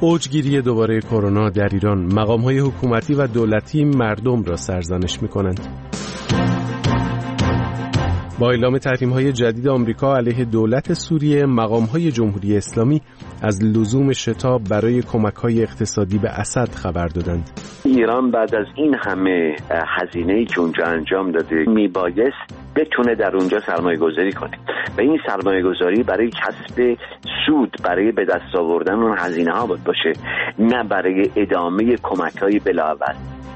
اوجگیری دوباره کرونا در ایران، مقام‌های حکومتی و دولتی مردم را سرزنش می‌کنند. با اعلام تحریم‌های جدید آمریکا علیه دولت سوریه، مقام‌های جمهوری اسلامی از لزوم شتاب برای کمک‌های اقتصادی به اسد خبر دادند. ایران بعد از این همه هزینه‌ای که اونجا انجام داده میبایست بتونه در اونجا سرمایه‌گذاری کنه و این سرمایه‌گذاری برای کسب سود، برای به دست آوردن اون هزینه‌ها باشه، نه برای ادامه کمک‌های بلااول.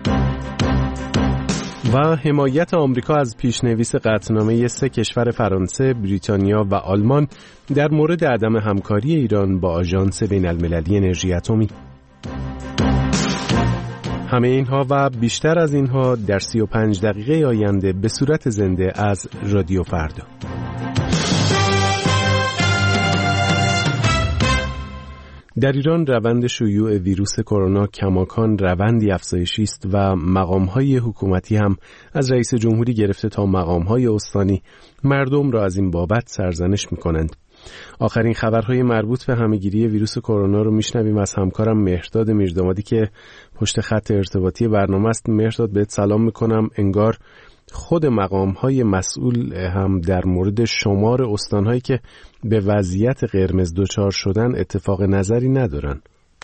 و حمایت آمریکا از پیشنویس قطعنامه 3 کشور فرانسه، بریتانیا و آلمان در مورد عدم همکاری ایران با آژانس بین‌المللی انرژی اتمی. همه اینها و بیشتر از اینها در 35 دقیقه آینده به صورت زنده از رادیو فردا. در ایران روند شیوع ویروس کرونا کماکان روندی افزایشی است و مقام‌های حکومتی هم از رئیس جمهوری گرفته تا مقام‌های استانی مردم را از این بابت سرزنش می‌کنند. آخرین خبرهای مربوط به همه‌گیری ویروس کرونا رو میشنویم از همکارم مهرداد میردامادی که پشت خط ارتباطی برنامه است. مهرداد، بهت سلام میکنم. انگار خود مقام‌های مسئول هم در مورد شمار استان‌هایی که به وضعیت قرمز دچار شدن اتفاق نظری ندارن.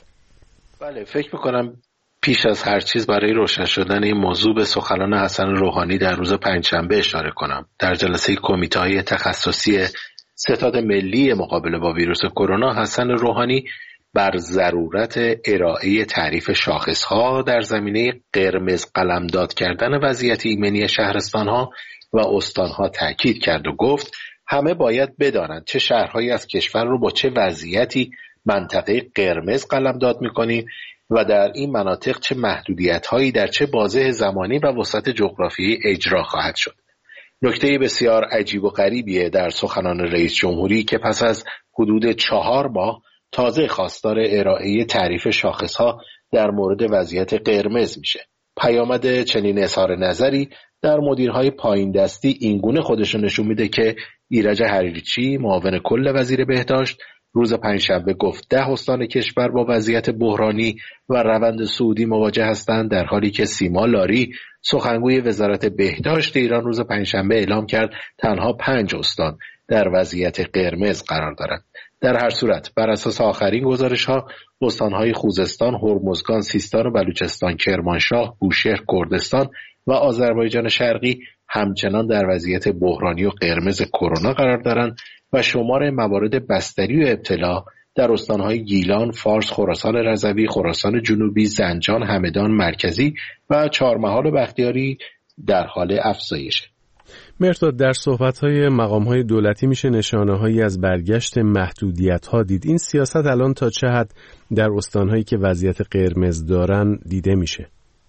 بله، فکر میکنم پیش از هر چیز برای روشن شدن این موضوع به سخنان حسن روحانی در روز پنجشنبه اشاره کنم. در جلسه کمیته‌های تخصصی ستاد ملی مقابله با ویروس کرونا، حسن روحانی بر ضرورت ارائه تعریف شاخص‌ها در زمینه قرمز قلمداد کردن وضعیت ایمنی شهرستان‌ها و استان‌ها تاکید کرد و گفت همه باید بدانند چه شهرهایی از کشور رو با چه وضعیتی منطقه قرمز قلمداد می‌کنیم و در این مناطق چه محدودیت‌هایی در چه بازه زمانی و وسعت جغرافیایی اجرا خواهد شد. نکته بسیار عجیب و غریبیه در سخنان رئیس جمهوری که پس از حدود 4 ماه تازه خواستار ارائه تعریف شاخصها در مورد وضعیت قرمز میشه. پیامد چنین اظهار نظری در مدیرهای پایین دستی اینگونه خودشون نشون میده که ایرج حریریچی، معاون کل وزیر بهداشت، روز پنجشنبه گفت 10 استان کشور با وضعیت بحرانی و روند صعودی مواجه هستند، در حالی که سیما لاری، سخنگوی وزارت بهداشت ایران، روز پنجشنبه اعلام کرد تنها 5 استان در وضعیت قرمز قرار دارند. در هر صورت بر اساس آخرین گزارش‌ها، استان‌های خوزستان، هرمزگان، سیستان و بلوچستان، کرمانشاه، بوشهر، کردستان و آذربایجان شرقی همچنان در وضعیت بحرانی و قرمز کرونا قرار دارند و شمار موارد بستری و ابتلا در استان‌های گیلان، فارس، خراسان رضوی، خراسان جنوبی، زنجان، همدان مرکزی و چهارمحال و بختیاری در حال افزایشه. مهرداد، در صحبت‌های مقام‌های دولتی میشه نشانه‌هایی از برگشت محدودیت‌ها دید. این سیاست الان تا چه حد در استان‌هایی که وضعیت قرمز دارن دیده میشه؟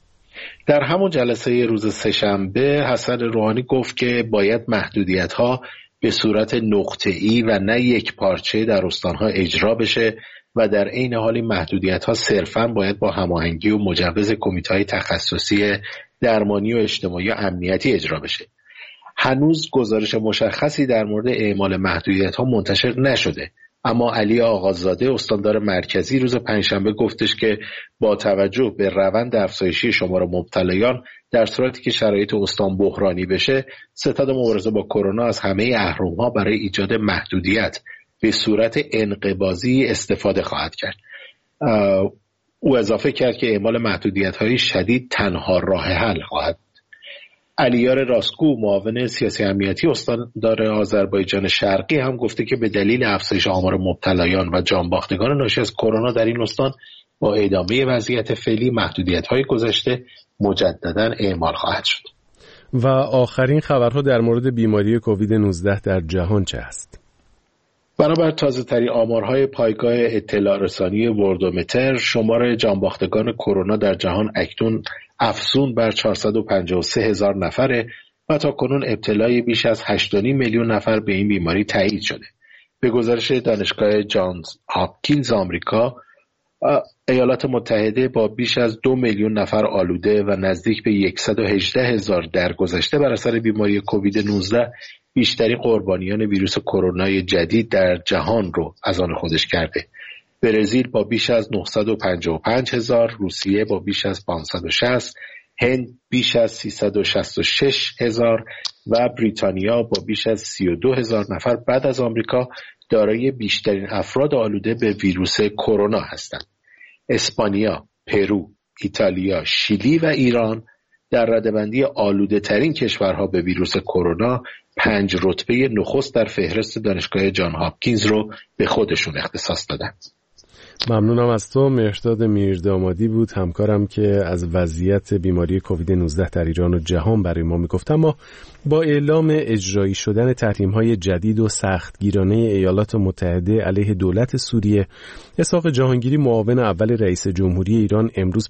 در همون جلسه روز سه‌شنبه حسن روحانی گفت که باید محدودیت‌ها به صورت نقطه‌ای و نه یک پارچه در استان‌ها اجرا بشه و در عین حال این محدودیت‌ها صرفاً باید با هماهنگی و مجوز کمیته‌های تخصصی درمانی و اجتماعی و امنیتی اجرا بشه. هنوز گزارش مشخصی در مورد اعمال محدودیت‌ها منتشر نشده، اما علی آقازاده استاندار مرکزی روز پنجشنبه گفتش که با توجه به روند افزایشی شمار مبتلایان در صورتی که شرایط استان بحرانی بشه، ستاد مبارزه با کرونا از همه اهرم‌ها برای ایجاد محدودیت به صورت انقباضی استفاده خواهد کرد. او اضافه کرد که اعمال محدودیت‌های شدید تنها راه حل خواهد. علیار راستگو، معاون سیاسی امنیتی استاندار آذربایجان شرقی، هم گفته که به دلیل افزایش آمار مبتلایان و جانباختگان ناشی از کرونا در این استان با ادامه وضعیت فعلی محدودیت‌های گذشته مجدداً اعمال خواهد شد. و آخرین خبرها در مورد بیماری کووید 19 در جهان چه است؟ بنابر تازه‌ترین آمارهای پایگاه اطلاع رسانی وردومتر، شمار جانباختگان کرونا در جهان اکنون افزون بر 453,000 نفره و تا کنون ابتلای بیش از 8.5 میلیون نفر به این بیماری تایید شده. به گزارش دانشگاه جانز هاپکینز آمریکا، ایالات متحده با بیش از 2 میلیون نفر آلوده و نزدیک به 118,000 درگذشته بر اثر بیماری کووید 19 بیشترین قربانیان ویروس کرونا جدید در جهان رو از آن خودش کرده. برزیل با بیش از 955,000، روسیه با بیش از 560، هند بیش از 366,000 و بریتانیا با بیش از 32,000 نفر بعد از آمریکا دارای بیشترین افراد آلوده به ویروس کرونا هستند. اسپانیا، پرو، ایتالیا، شیلی و ایران در رده‌بندی آلوده ترین کشورها به ویروس کرونا 5 رتبه نخست در فهرست دانشگاه جان هاپکینز رو به خودشون اختصاص دادند. ممنونم از تو. مهرداد میردامادی بود همکارم که از وضعیت بیماری کووید 19 در ایران و جهان برای ما میگفت. اما با اعلام اجرایی شدن تحریم‌های جدید و سختگیرانه ایالات متحده علیه دولت سوریه، اسحاق جهانگیری معاون اول رئیس جمهوری ایران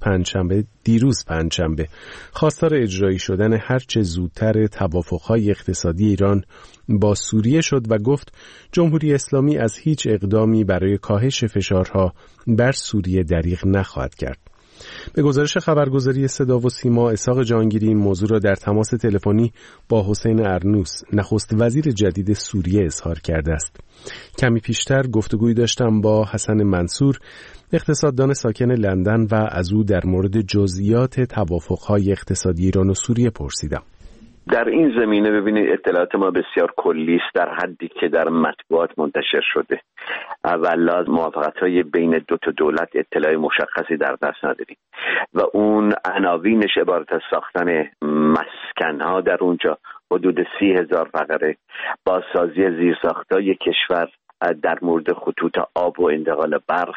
دیروز پنجشنبه خواستار اجرایی شدن هرچه زودتر توافق‌های اقتصادی ایران با سوریه شد و گفت جمهوری اسلامی از هیچ اقدامی برای کاهش فشارها بر سوریه دریغ نخواهد کرد. به گزارش خبرگزاری صدا و سیما، اسحاق جهانگیری این موضوع را در تماس تلفنی با حسین ارنوس، نخست وزیر جدید سوریه، اظهار کرده است. کمی پیشتر گفتگویی داشتم با حسن منصور، اقتصاددان ساکن لندن، و از او در مورد جزئیات توافق‌های اقتصادی ایران و سوریه پرسیدم. در این زمینه ببینید اطلاعات ما بسیار کلی است در حدی که در مطبوعات منتشر شده. اولا موافقت‌های بین دو تا دولت اطلاع مشخصی در دست نداریم و اون عناوینش عبارت از ساختن مسکن‌ها در اونجا حدود 30,000 فقره، بازسازی زیرساخت‌های کشور در مورد خطوط آب و انتقال برق،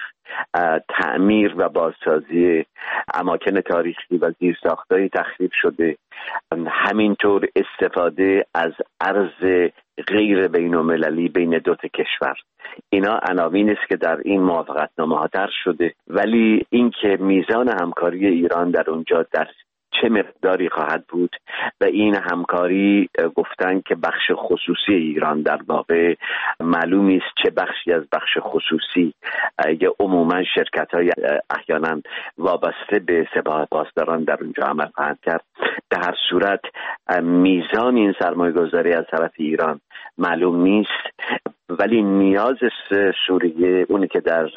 تعمیر و بازسازی اماکن تاریخی و زیرساخت‌های تخریب شده، همینطور استفاده از ارز غیر بین‌المللی بین دو تا کشور. اینا عناوین است که در این موافقتنامه درج شده، ولی اینکه میزان همکاری ایران در اونجا در چه مقداری خواهد بود و این همکاری گفتن که بخش خصوصی ایران در واقع معلوم است چه بخشی از بخش خصوصی یا عموما شرکت‌های احیانا وابسته به سپاه پاسداران در اونجا عمل خواهند کرد. در هر صورت میزان این سرمایه‌گذاری از طرف ایران معلوم نیست، ولی نیاز سوریه اونی که در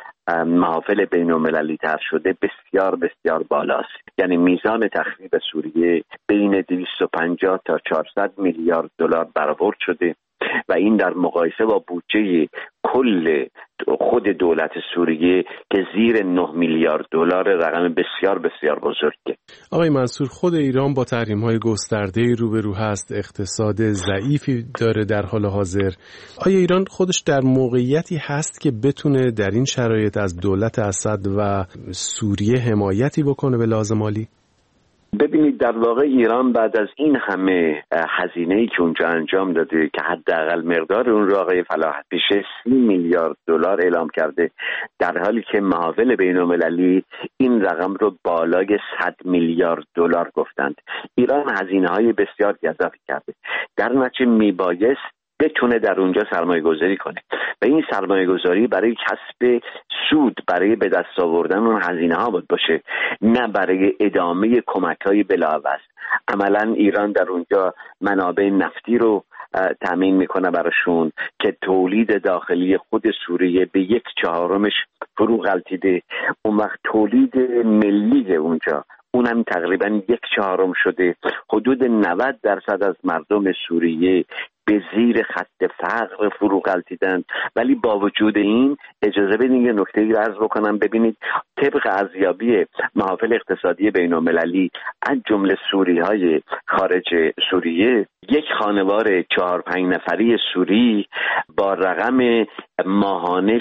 محافل بین‌المللی طرح شده بسیار بسیار بالاست. یعنی میزان تخریب سوریه بین 250 تا 400 میلیارد دلار برآورد شده و این در مقایسه با بودجه کل خود دولت سوریه که زیر 9 میلیارد دلار رقم بسیار بسیار بزرگه. آقای منصور، خود ایران با تحریم‌های گسترده‌ای روبرو هست، اقتصاد ضعیفی داره در حال حاضر. آیا ایران خودش در موقعیتی هست که بتونه در این شرایط از دولت اسد و سوریه حمایتی بکنه به لحاظ مالی؟ ببینید در واقع ایران بعد از این همه هزینه‌ای که اونجا انجام داده که حداقل مقدار اون رو آقای فلاحت پیشه 30 میلیارد دلار اعلام کرده، در حالی که محافل بین‌المللی این رقم رو بالای 100 میلیارد دلار گفتند. ایران هزینه‌های بسیار گزافی کرده، در نتیجه میبایست بتونه در اونجا سرمایه گذاری کنه و این سرمایه گذاری برای کسب سود، برای به دست آوردن اون هزینه ها بود باشه، نه برای ادامه کمک های بلاعوض. عملا ایران در اونجا منابع نفتی رو تامین میکنه براشون که تولید داخلی خود سوریه به 1/4 فرو غلطیده. اون وقت تولید ملی اونجا اونم تقریبا 1/4 شده. حدود 90% از مردم سوریه به زیر خط فقر فرو غلطیدن، ولی با وجود این اجازه بدین یه نکته‌ای رو عرض بکنم. ببینید طبق ارزیابی محافل اقتصادی بین‌المللی از جمله سوری‌های خارج سوریه، یک خانوار 4-5 نفری سوری با رقم ماهانه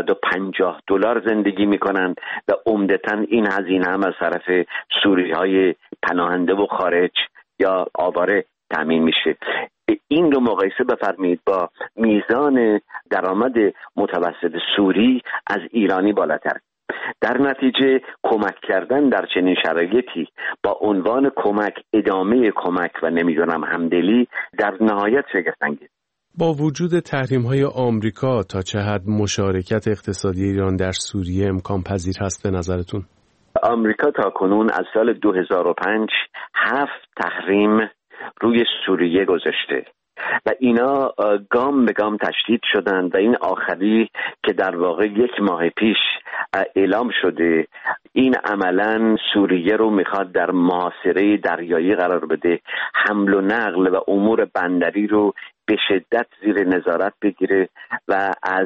650 دلار زندگی میکنند و عمدتاً این هزینه هم از طرف سوری‌های پناهنده و خارج یا آواره تامین میشه. این رو مقایسه بفرمایید با میزان درآمد متوسط سوری از ایرانی بالاتر. در نتیجه کمک کردن در چنین شرایطی با عنوان کمک، ادامه کمک و نمیدونم همدلی در نهایت شگفت‌انگیز. با وجود تحریم‌های آمریکا تا چه حد مشارکت اقتصادی ایران در سوریه امکان پذیر هست به نظرتون؟ آمریکا تا کنون از سال 2005 7 تحریم روی سوریه گذاشته و اینا گام به گام تشدید شدند و این آخری که در واقع 1 ماه پیش اعلام شده، این عملاً سوریه رو میخواد در محاصره دریایی قرار بده، حمل و نقل و امور بندری رو به شدت زیر نظارت بگیره و از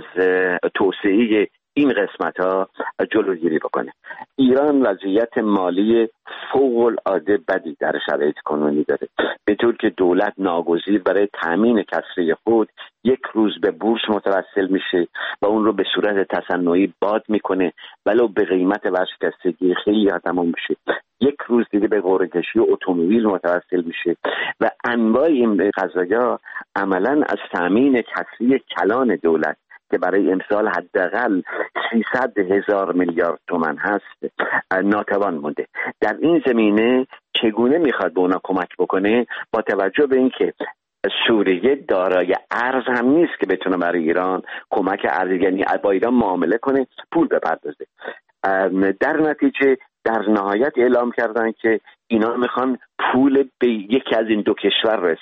توسعه این قسمت ها جلوگیری بکنه. ایران وضعیت مالی فوق العاده بدی در شرایط کنونی داره، به طور که دولت ناگزیر برای تامین کسری خود 1 روز به بورس متوسل میشه و اون رو به صورت تصنعی باد میکنه ولو به قیمت ورشکستگی خیلی تمام میشه. 1 روز دیگه به قرعه کشی اتومبیل متوسل میشه و انواع این قضایا عملا از تامین کسری کلان دولت که برای امسال حداقل 300,000 میلیارد تومان هست ناتوان مونده. در این زمینه چگونه میخواد به اونا کمک بکنه با توجه به اینکه سوریه دارای ارز هم نیست که بتونه برای ایران کمک ارزی، یعنی با ایران معامله کنه پول بپردازه. در نتیجه در نهایت اعلام کردن که اینا میخوان پول به یکی از این 2 کشور رو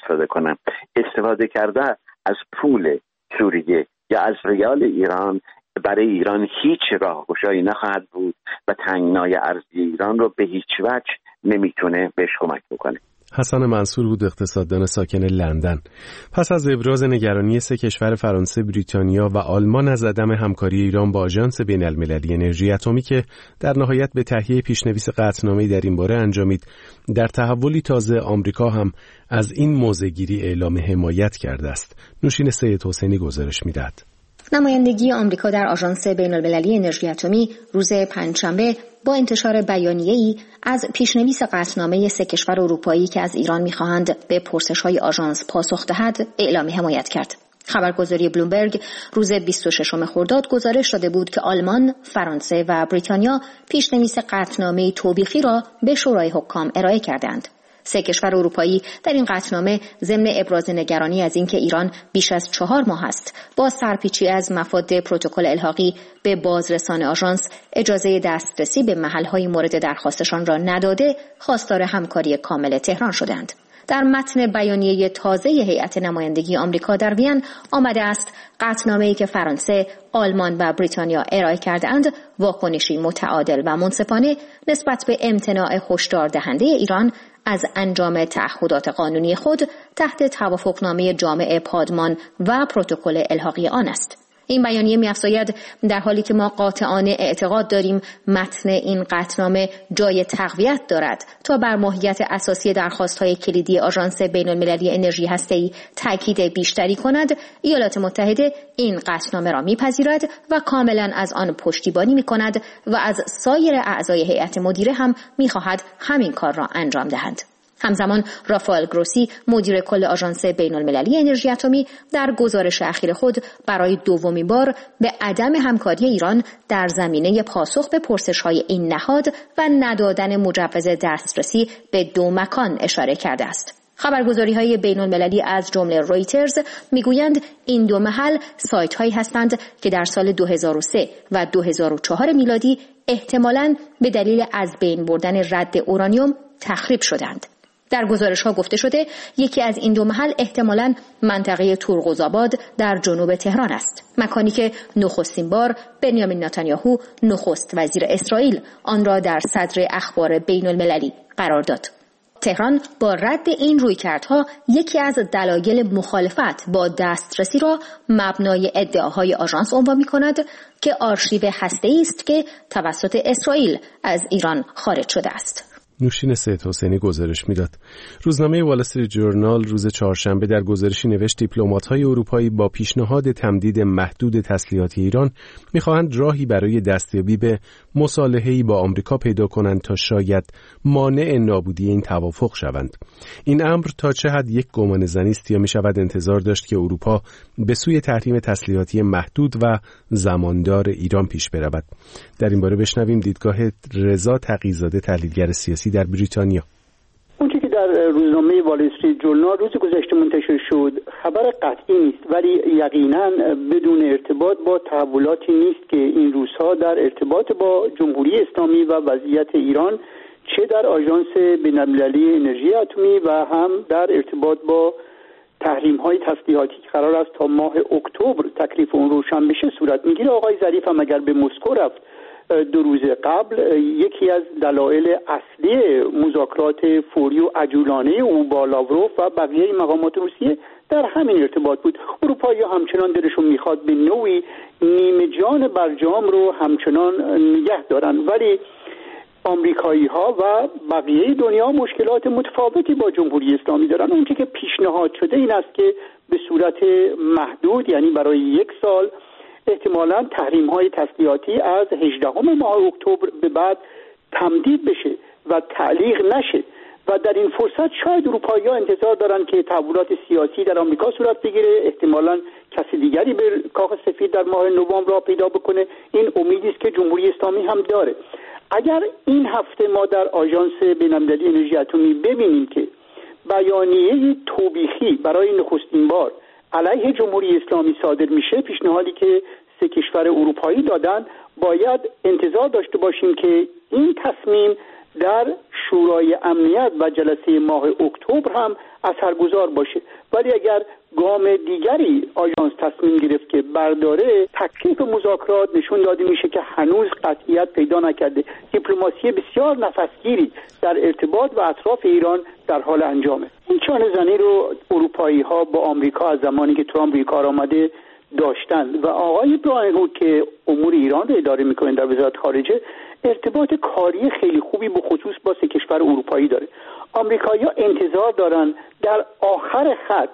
استفاده کرده از پول سوریه یا از ریال ایران برای ایران هیچ راهگشایی نخواهد بود و تنگنای ارزی ایران رو به هیچ وجه نمیتونه بهش کمک بکنه. حسن منصور بود، اقتصاددان ساکن لندن. پس از ابراز نگرانی 3 کشور فرانسه، بریتانیا و آلمان از عدم همکاری ایران با آژانس بین‌المللی انرژی اتمی که در نهایت به تهیه پیشنویس قطعنامه‌ای در این باره انجامید، در تحولی تازه آمریکا هم از این موضع‌گیری اعلام حمایت کرده است. نوشین سید حسینی گزارش می‌دهد. نمایندگی آمریکا در آژانس بین‌المللی انرژی اتمی روز پنجشنبه با انتشار بیانیه‌ای از پیشنویس قطعنامه 3 کشور اروپایی که از ایران می‌خواهند به پرسش‌های آژانس پاسخ دهد اعلام حمایت کرد. خبرگزاری بلومبرگ روز 26 خرداد گزارش داده بود که آلمان، فرانسه و بریتانیا پیشنویس قطعنامه توبیخی را به شورای حکام ارائه کردند. 3 کشور اروپایی در این قطعنامه ضمن ابراز نگرانی از اینکه ایران بیش از 4 ماه است با سرپیچی از مفاد پروتکل الحاقی به بازرسان آژانس اجازه دسترسی به محل‌های مورد درخواستشان را نداده، خواستار همکاری کامل تهران شدند. در متن بیانیه تازه هیئت نمایندگی آمریکا در وین آمده است قطعنامه‌ای که فرانسه، آلمان و بریتانیا ارائه کرده‌اند واکنشی متعادل و منصفانه نسبت به امتناع هشدار دهنده ایران از انجام تعهدات قانونی خود تحت توافقنامه جامع پادمان و پروتکل الحاقی آن است. این بیانیه می‌افزاید در حالی که ما قاطعانه اعتقاد داریم متن این قطعنامه جای تقویت دارد تا بر ماهیت اساسی درخواست‌های کلیدی آژانس بین‌المللی انرژی هسته‌ای تاکید بیشتری کند، ایالات متحده این قطعنامه را می‌پذیرد و کاملاً از آن پشتیبانی می‌کند و از سایر اعضای هیئت مدیره هم می‌خواهد همین کار را انجام دهند. همزمان رافائل گروسی مدیر کل آژانس بین‌المللی انرژی اتمی در گزارش اخیر خود برای 2مین بار به عدم همکاری ایران در زمینه پاسخ به پرسش‌های این نهاد و ندادن مجوز دسترسی به 2 مکان اشاره کرده است. خبرگزاری‌های بین‌المللی از جمله رویترز میگویند این 2 محل سایت‌هایی هستند که در سال 2003 و 2004 میلادی احتمالاً به دلیل از بین بردن رد اورانیوم تخریب شدند. در گزارش‌ها گفته شده یکی از این 2 محل احتمالاً منطقه تورغوزآباد در جنوب تهران است، مکانی که نخستین بار بنیامین نتانیاهو نخست وزیر اسرائیل آن را در صدر اخبار بین‌المللی قرار داد. تهران با رد این رویکردها یکی از دلایل مخالفت با دسترسی را مبنای ادعاهای آژانس عنوان می‌کند که آرشیو هسته‌ای است که توسط اسرائیل از ایران خارج شده است. نوشین سید حسینی گزارش میداد. روزنامه وال استریت جورنال روز چهارشنبه در گزارشی نوشت دیپلمات‌های اروپایی با پیشنهاد تمدید محدود تسلیحات ایران می‌خواهند راهی برای دستیابی به مصالحه‌ای با آمریکا پیدا کنند تا شاید مانع نابودی این توافق شوند. این امر تا چه حد یک گمانه‌زنی است یا می‌شود انتظار داشت که اروپا به سوی تحریم تسلیحاتی محدود و زماندار ایران پیش برود؟ در این باره بشنویم دیدگاه رضا تقی‌زاده، تحلیلگر سیاسی در بریتانیا. اونچه که در روزنامه وال استریت جورنال روز گذشته منتشر شد خبر قطعی نیست، ولی یقینا بدون ارتباط با تحولاتی نیست که این روزها در ارتباط با جمهوری اسلامی و وضعیت ایران چه در آژانس بین‌المللی انرژی اتمی و هم در ارتباط با تحریم‌های تسلیحاتی که قرار است تا ماه اکتبر تکلیف اون روشن بشه صورت میگیره. آقای ظریف هم اگر به مسکو رفت 2 روز قبل، یکی از دلایل اصلی مذاکرات فوری و عجولانه او با لاوروف و بقیه مقامات روسیه در همین ارتباط بود. اروپایی‌ها همچنان دلشون میخواد به نوعی نیمه جان برجام رو همچنان نگه دارن، ولی آمریکایی‌ها و بقیه دنیا مشکلات متفاوتی با جمهوری اسلامی دارن. اونچه که پیشنهاد شده این است که به صورت محدود، یعنی برای 1 سال، احتمالاً تحریم‌های تسلیحاتی از 18 ماه اکتبر به بعد تمدید بشه و تعلیق نشه و در این فرصت شاید اروپایی‌ها انتظار دارن که تحولات سیاسی در آمریکا صورت بگیره، احتمالاً کسی دیگری به کاخ سفید در ماه نوامبر را پیدا بکنه. این امیدی است که جمهوری اسلامی هم داره. اگر این هفته ما در آژانس بین‌المللی انرژی اتمی ببینیم که بیانیه توبیخی برای نخستین بار علیه جمهوری اسلامی صادر میشه، پیشنهادی که 3 کشور اروپایی دادن، باید انتظار داشته باشیم که این تصمیم در شورای امنیت و جلسه ماه اکتبر هم اثرگذار باشه. ولی اگر گام دیگری آژانس تصمیم گرفت که برداره، تکلیف مذاکرات نشون داده میشه که هنوز قطعیت پیدا نکرده. دیپلماسی بسیار نفسگیری در ارتباط و اطراف ایران در حال انجامه. این چانه زنی رو اروپایی ها با آمریکا از زمانی که ترامپ روی کار آمده داشتن و آقای براین هود که امور ایران رو اداره میکنه در وزارت خارجه، ارتباط کاری خیلی خوبی به خصوص با 3 کشور اروپایی داره. آمریکایی‌ها انتظار دارن در آخر خط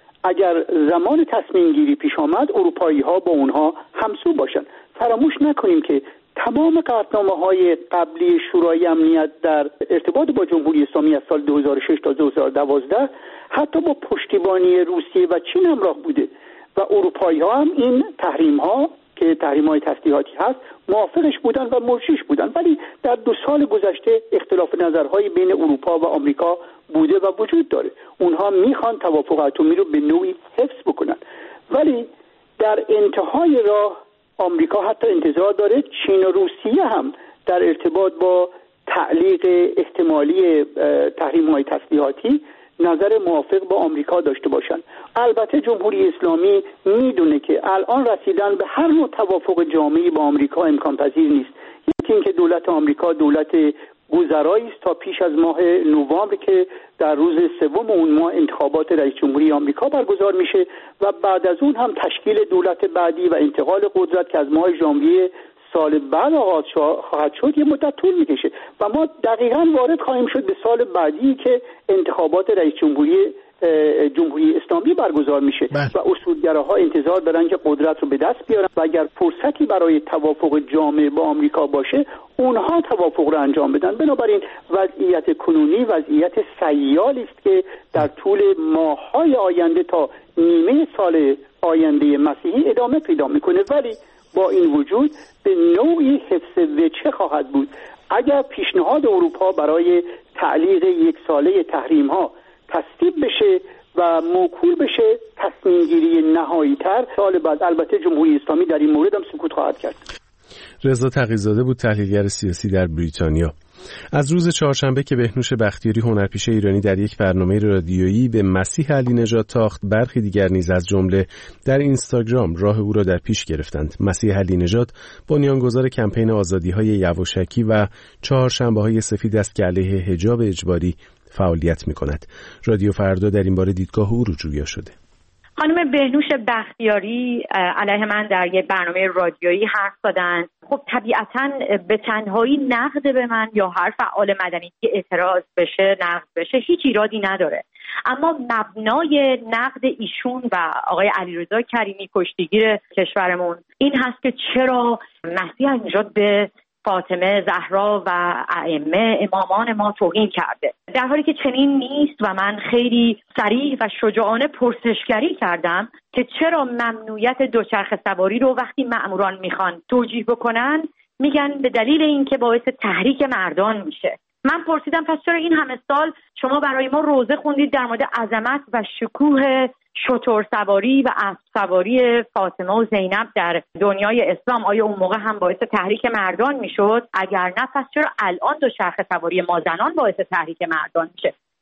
اگر زمان تصمیم گیری پیش آمد، اروپایی‌ها با اونها همسو باشن. فراموش نکنیم که تمام قطعنامه‌های قبلی شورای امنیت در ارتباط با جمهوری اسلامی از سال 2006 تا 2012 حتی با پشتیبانی روسیه و چین همراه بوده و اروپایی‌ها هم این تحریم‌ها که تحریم‌های تسلیحاتی هست موافقش بودن و مرشیش بودن. ولی در 2 سال گذشته اختلاف نظرهای بین اروپا و آمریکا بوده و وجود داره. اونها میخوان توافق اتمی رو به نوعی حفظ بکنن، ولی در انتهای راه آمریکا حتی انتظار داره چین و روسیه هم در ارتباط با تعلیق احتمالی تحریم‌های تسلیحاتی نظر موافق با آمریکا داشته باشند. البته جمهوری اسلامی میدونه که الان رسیدن به هر نوع توافق جامعی با آمریکا امکان پذیر نیست. یکی اینکه دولت آمریکا دولت گذرایی است تا پیش از ماه نوامبر که در روز 3 اون ماه انتخابات رئیس جمهوری آمریکا برگزار میشه و بعد از اون هم تشکیل دولت بعدی و انتقال قدرت که از ماه ژانویه سال بعد آغاز خواهد شد یه مدت طول میکشه و ما دقیقاً وارد خواهیم شد به سال بعدی که انتخابات رئیس جمهوری اسلامی برگزار میشه و اصولگراها انتظار دارن که قدرت رو به دست بیارن و اگر فرصتی برای توافق جامع با آمریکا باشه اونها توافق رو انجام بدن. بنابراین وضعیت کنونی وضعیت سیالی است که در طول ماه‌های آینده تا نیمه سال آینده مسیحی ادامه پیدا میکنه، ولی با این وجود به نوعی حفظ وجه خواهد بود. اگر پیشنهاد اروپا برای تعلیق 1 ساله تحریم‌ها تصویب بشه و موکول بشه تصمیم گیری نهایی تر سال بعد، البته جمهوری اسلامی در این مورد هم سکوت خواهد کرد. رضا تقی‌زاده بود، تحلیلگر سیاسی در بریتانیا. از روز چهارشنبه که بهنوش بختیاری هنرپیشه ایرانی در یک برنامه رادیویی به مسیح علی نژاد تاخت، برخی دیگر نیز از جمله در اینستاگرام راه او را در پیش گرفتند. مسیح علی نژاد بنیانگذار کمپین آزادی‌های یواشکی و چهارشنبه‌های سفید است که علیه حجاب اجباری فعالیت می‌کند. رادیو فردا در این باره دیدگاه او رو جویا شده. خانم بهنوش بختیاری علیه من در یک برنامه رادیویی حرف زدن. خب طبیعتاً به تنهایی نقد به من یا هر فعال مدنی که اعتراض بشه نقد بشه هیچ ایرادی نداره، اما مبنای نقد ایشون و آقای علیرضا کریمی کشتیگیر کشورمون این هست که چرا مسیح نژاد به فاطمه زهرا و ائمه امامان ما توهین کرده، در حالی که چنین نیست. و من خیلی صریح و شجاعانه پرسشگری کردم که چرا ممنوعیت دوچرخه سواری رو وقتی مأموران میخوان توجیه بکنن میگن به دلیل اینکه باعث تحریک مردان میشه. من پرسیدم پس چرا این همه سال شما برای ما روزه خوندید در مورد عظمت و شکوه شتر سواری و اسب سواری فاطمه و زینب در دنیای اسلام؟ آیا اون موقع هم باعث تحریک مردان میشد؟ اگر نه پس چرا الان دوچرخه سواری ما زنان باعث تحریک مردان میشه؟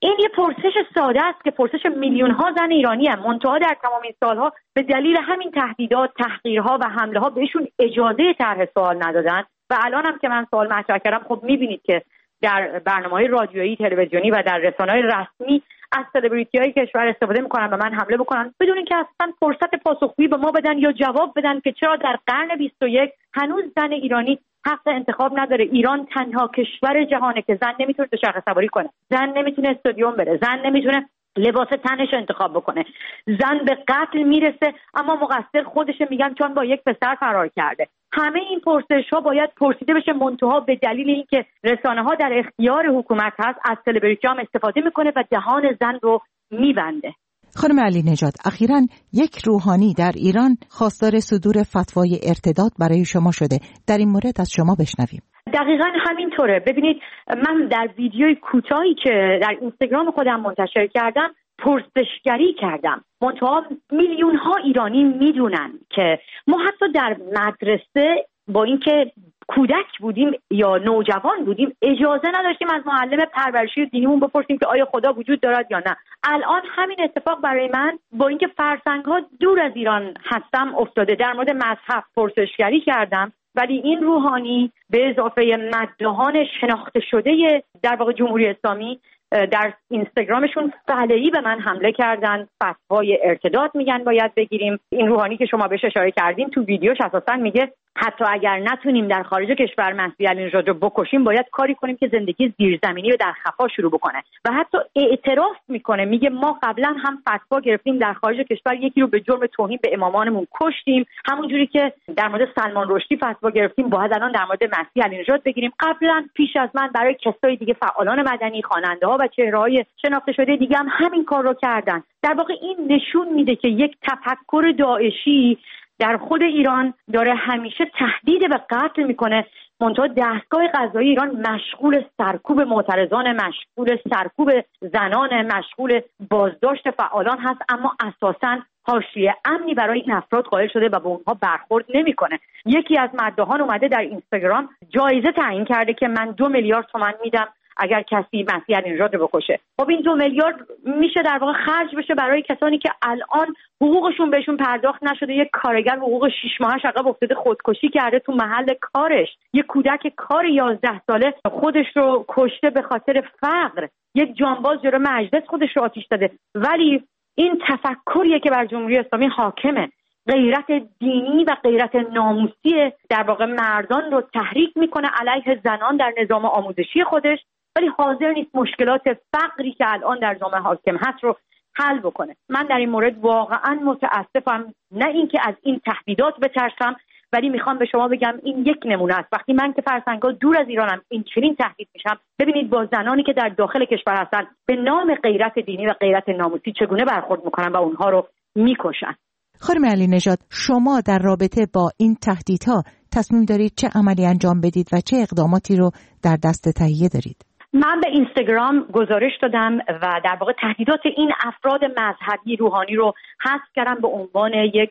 این یه پرسش ساده است که پرسش میلیون ها زن ایرانی هم منتها در تمام این سالها به دلیل همین تهدیدات، تحقیرها و حمله ها بهشون اجازه طرح سوال ندادن و الان هم که من سوال مطرح کردم خب میبینید که در برنامه‌های رادیویی، تلویزیونی و در رسانه‌های رسمی از سلبریتی‌های کشور استفاده می‌کنن و من حمله بکنن بدون اینکه اصلا فرصت پاسخگویی به ما بدن یا جواب بدن که چرا در قرن 21 هنوز زن ایرانی حق انتخاب نداره. ایران تنها کشور جهانه که زن نمیتونه دوچرخه سواری کنه، زن نمیتونه استادیوم بره، زن نمیتونه لباس تنش انتخاب بکنه، زن به قتل میرسه اما مقصر خودشه، میگن چون با یک پسر فرار کرده. همه این پرسش‌ها باید پرسیده بشه، منتها به دلیل اینکه رسانه‌ها در اختیار حکومت هست از سلبریتی‌ها استفاده میکنه و دهان زن رو میبنده. خانم علی نژاد، اخیراً یک روحانی در ایران خواستار صدور فتوای ارتداد برای شما شده. در این مورد از شما بشنویم. دقیقاً همینطوره. ببینید من در ویدیوی کوتاهی که در اینستاگرام خودم منتشر کردم پرسشگری کردم. منتها میلیون ها ایرانی میدونن که ما حتی در مدرسه با اینکه کودک بودیم یا نوجوان بودیم اجازه نداشتیم از معلم پرورشی دینیمون بپرسیم که آیا خدا وجود دارد یا نه. الان همین اتفاق برای من با اینکه فرسنگ‌ها دور از ایران هستم افتاده. در مورد مذهب پرسشگری کردم ولی این روحانی به اضافه مداحان شناخته شده در واقع جمهوری اسلامی در اینستاگرامشون فعلی به من حمله کردن. فتوای ارتداد میگن باید بگیریم. این روحانی که شما بهش اشاره کردین تو ویدیوش اساسا میگه حتی اگر نتونیم در خارج کشور مهدی علی نژاد رو بکشیم باید کاری کنیم که زندگی زیرزمینی رو در خفا شروع بکنه و حتی اعتراف میکنه، میگه ما قبلا هم فتوا گرفتیم در خارج کشور یکی رو به جرم توهین به امامانمون کشتیم، همونجوری که در مورد سلمان رشدی فتوا گرفتیم باید الان در مورد مهدی علی نژاد بگیریم. قبلا پیش از من برای کسای دیگه فعالان مدنی، خواننده‌ها و چهره‌های شناخته شده دیگه هم همین کار رو کردن. در واقع این نشون میده که یک تفکر داعشی در خود ایران داره همیشه تهدید به قتل میکنه. منتها دستگاه قضایی ایران مشغول سرکوب معترضان، مشغول سرکوب زنان، مشغول بازداشت فعالان هست اما اساساً حاشیه امنی برای این افراد قائل شده و به اونها برخورد نمیکنه. یکی از مداحان اومده در اینستاگرام جایزه تعیین کرده که من 2 میلیارد تومان میدم اگر کسی مهدی علی نژاد رو بکشه. خب این 2 میلیارد میشه در واقع خرج بشه برای کسانی که الان حقوقشون بهشون پرداخت نشده. یک کارگر حقوق 6 ماهش عقب افتاده خودکشی کرده تو محل کارش. یک کودک کار 11 ساله خودش رو کشته به خاطر فقر. یک جانباز جلو مجلس خودش رو آتش زده. ولی این تفکریه که بر جمهوری اسلامی حاکمه. غیرت دینی و غیرت ناموسی در واقع مردان رو تحریک میکنه علیه زنان در نظام آموزشی خودش، ولی حاضر نیست مشکلات فقری که الان در جامعه حاکم هست رو حل بکنه. من در این مورد واقعا متاسفم، نه اینکه از این تهدیدات بترسم، ولی میخوام به شما بگم این یک نمونه است. وقتی من که فرسنگا دور از ایرانم این چنین تهدید میشم، ببینید با زنانی که در داخل کشور هستن به نام غیرت دینی و غیرت ناموسی چگونه برخورد میکنن و اونها رو میکشن. خانم علی نژاد، شما در رابطه با این تهدیدها تصمیم دارید چه عملی انجام بدید و چه اقداماتی رو در دست تهیه دارید؟ من به اینستاگرام گزارش دادم و در واقع تهدیدات این افراد مذهبی روحانی رو حذف کردم، به عنوان یک